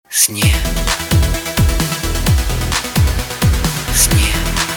Снег, снег.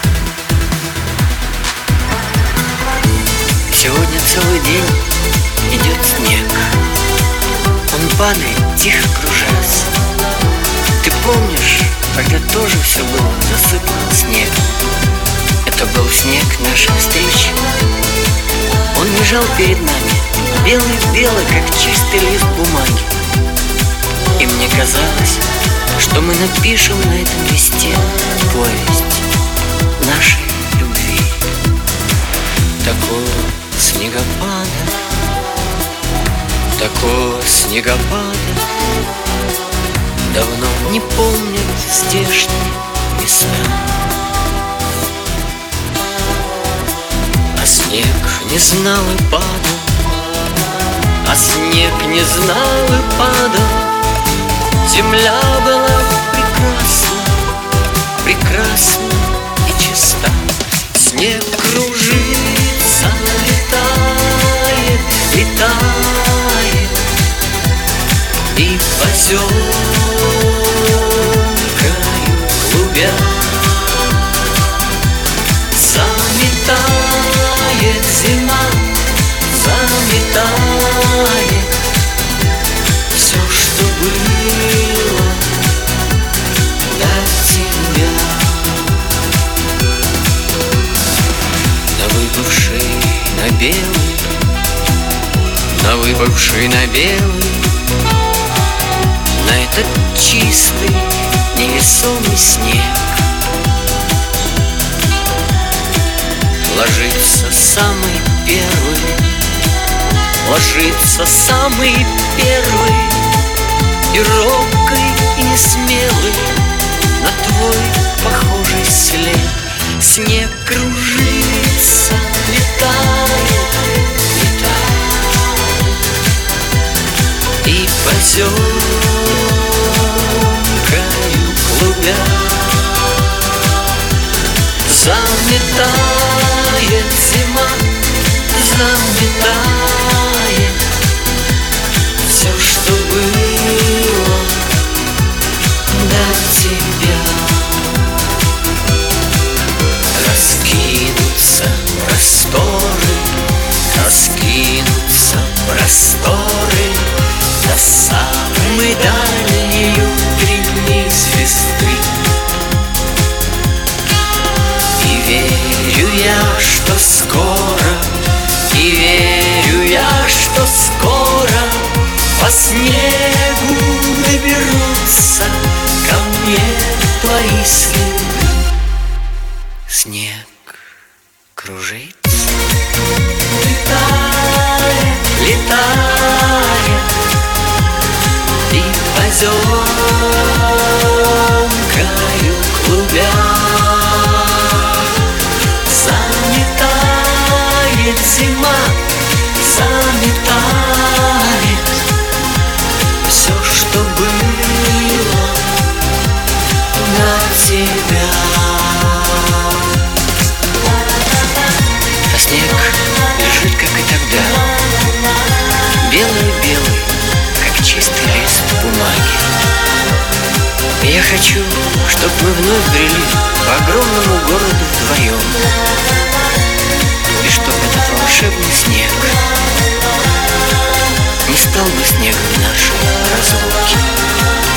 Сегодня целый день идет снег. Он падает, тихо кружась. Ты помнишь, когда тоже все было засыпано снегом? Это был снег нашей встречи. Он лежал перед нами, белый-белый, как чистый лист бумаги. И мне казалось, что мы напишем на этом листе повесть нашей любви. Такого снегопада давно не помнят здешние места. А снег не знал и падал, а снег не знал и падал. Земля была прекрасна, прекрасна и чиста. Снег кружится, летает, летает, и поземкою клубя заметает зима, заметает все, что было до тебя. На выпавший на белый, на этот чистый невесомый снег ложится самый первый, ложится самый первый, и робкий, и несмелый на твой похожий след. Снег кружится, летает, летает, и поземкою клубя заметает зима, заметает все, что было до тебя. Раскинутся просторы, раскинутся просторы до самой дальней утренней звезды. И верю я, что скоро, и верю я, что скоро по снегу доберутся ко мне твои следы. Снег кружится, летает, летает, и поземкою клубя заметает зима, заметает все, что было на тебя. А снег лежит, как и тогда, белый-белый, как чистый лист бумаги. И я хочу, чтобы мы вновь брели по огромному городу вдвоем, и чтоб этот волшебный снег не стал бы снегом нашей разлуки.